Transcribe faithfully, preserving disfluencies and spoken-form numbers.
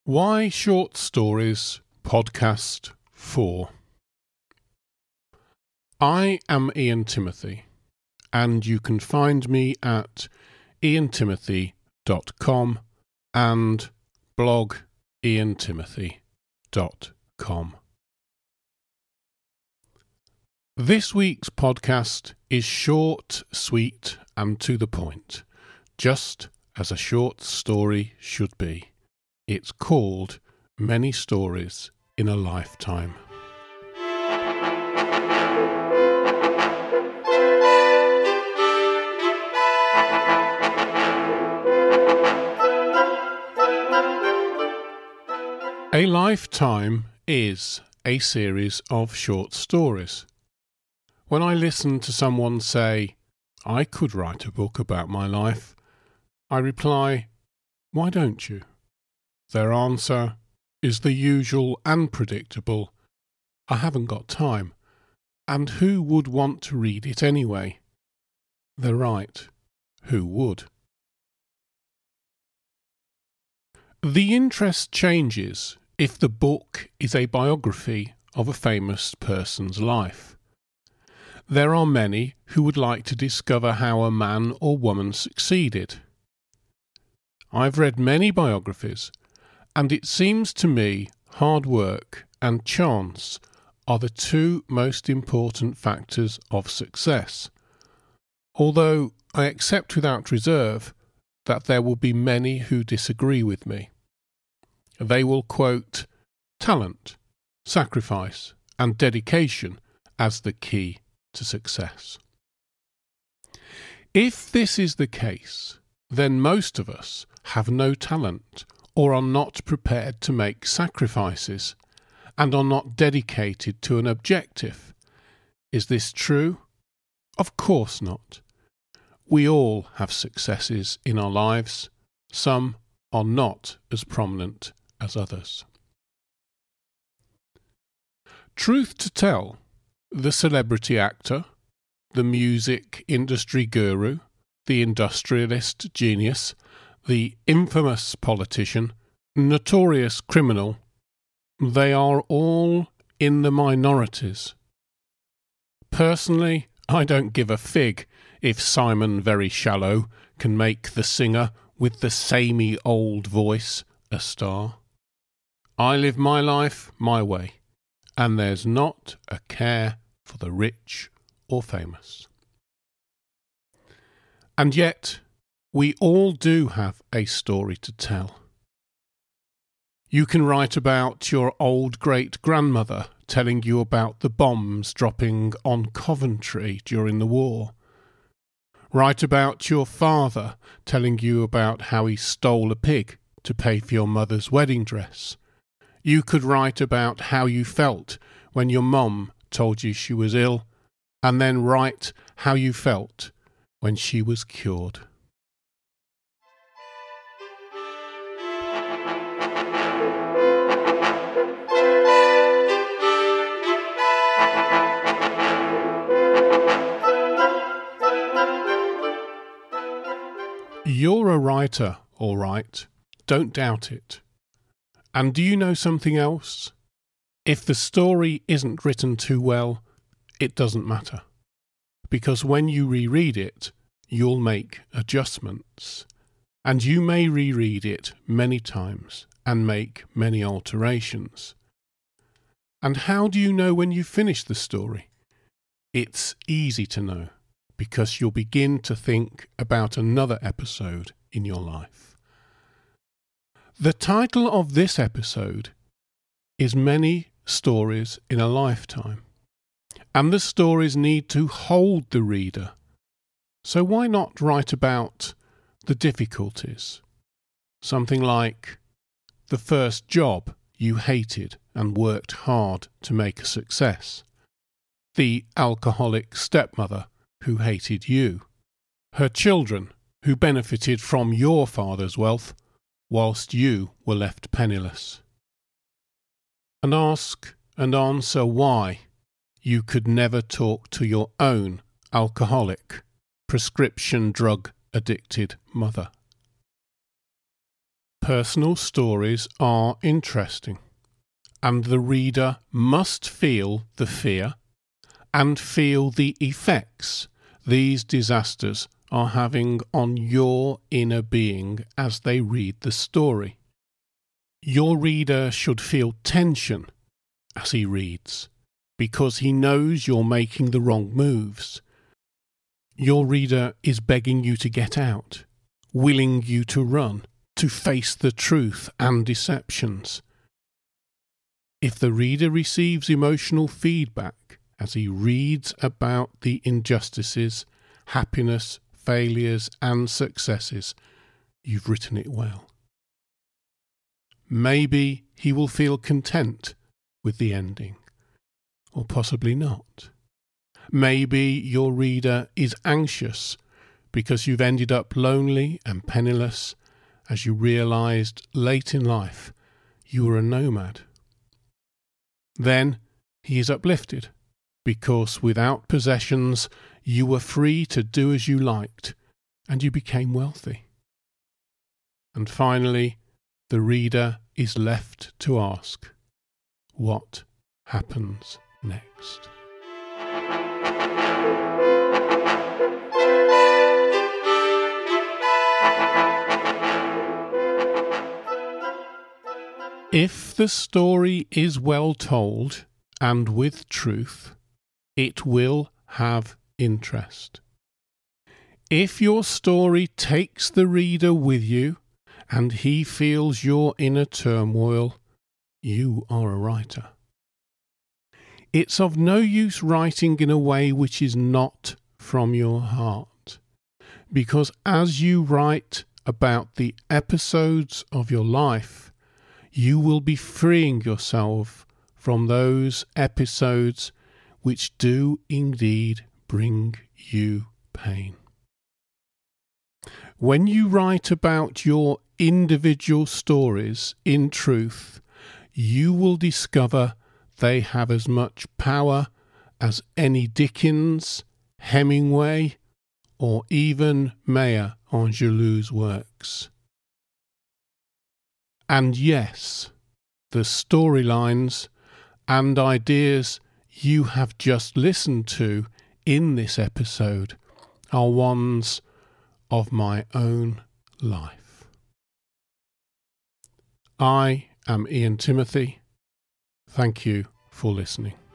Why Short Stories Podcast four. I am Ian Timothy, and you can find me at ian timothy dot com and blog ian timothy dot com. This week's podcast is short, sweet, and to the point, just as a short story should be. It's called Many Stories in a Lifetime. A lifetime is a series of short stories. When I listen to someone say, "I could write a book about my life," I reply, "Why don't you?" Their answer is the usual and predictable, "I haven't got time, and who would want to read it anyway?" They're right. Who would? The interest changes if the book is a biography of a famous person's life. There are many who would like to discover how a man or woman succeeded. I've read many biographies, and it seems to me hard work and chance are the two most important factors of success, although I accept without reserve that there will be many who disagree with me. They will quote talent, sacrifice, and dedication as the key to success. If this is the case, then most of us have no talent or are not prepared to make sacrifices and are not dedicated to an objective. Is this true? Of course not. We all have successes in our lives. Some are not as prominent as others. Truth to tell, the celebrity actor, the music industry guru, the industrialist genius, the infamous politician, notorious criminal, they are all in the minorities. Personally, I don't give a fig if Simon Very Shallow can make the singer with the samey old voice a star. I live my life my way, and there's not a care for the rich or famous. And yet, we all do have a story to tell. You can write about your old great-grandmother telling you about the bombs dropping on Coventry during the war. Write about your father telling you about how he stole a pig to pay for your mother's wedding dress. You could write about how you felt when your mum told you she was ill, and then write how you felt when she was cured. You're a writer, all right. Don't doubt it. And do you know something else? If the story isn't written too well, it doesn't matter. Because when you reread it, you'll make adjustments. And you may reread it many times and make many alterations. And how do you know when you've finished the story? It's easy to know, because you'll begin to think about another episode in your life. The title of this episode is Many Stories in a Lifetime, and the stories need to hold the reader. So why not write about the difficulties? Something like the first job you hated and worked hard to make a success, the alcoholic stepmother who hated you, her children who benefited from your father's wealth whilst you were left penniless. And ask and answer why you could never talk to your own alcoholic, prescription drug addicted mother. personal stories are interesting, and the reader must feel the fear and feel the effects these disasters are having on your inner being as they read the story. Your reader should feel tension as he reads, because he knows you're making the wrong moves. Your reader is begging you to get out, willing you to run, to face the truth and deceptions. If the reader receives emotional feedback as he reads about the injustices, happiness, failures and successes, you've written it well. Maybe he will feel content with the ending, or possibly not. Maybe your reader is anxious because you've ended up lonely and penniless as you realised late in life you were a nomad. Then he is uplifted because without possessions you were free to do as you liked and you became wealthy. And finally, the reader is left to ask, what happens next? If the story is well told and with truth, it will have interest. If your story takes the reader with you and he feels your inner turmoil, you are a writer. It's of no use writing in a way which is not from your heart, because as you write about the episodes of your life, you will be freeing yourself from those episodes which do indeed bring you pain. When you write about your individual stories in truth, you will discover they have as much power as any Dickens, Hemingway, or even Maya Angelou's works. And yes, the storylines and ideas you have just listened to in this episode are ones of my own life. I am Ian Timothy. Thank you for listening.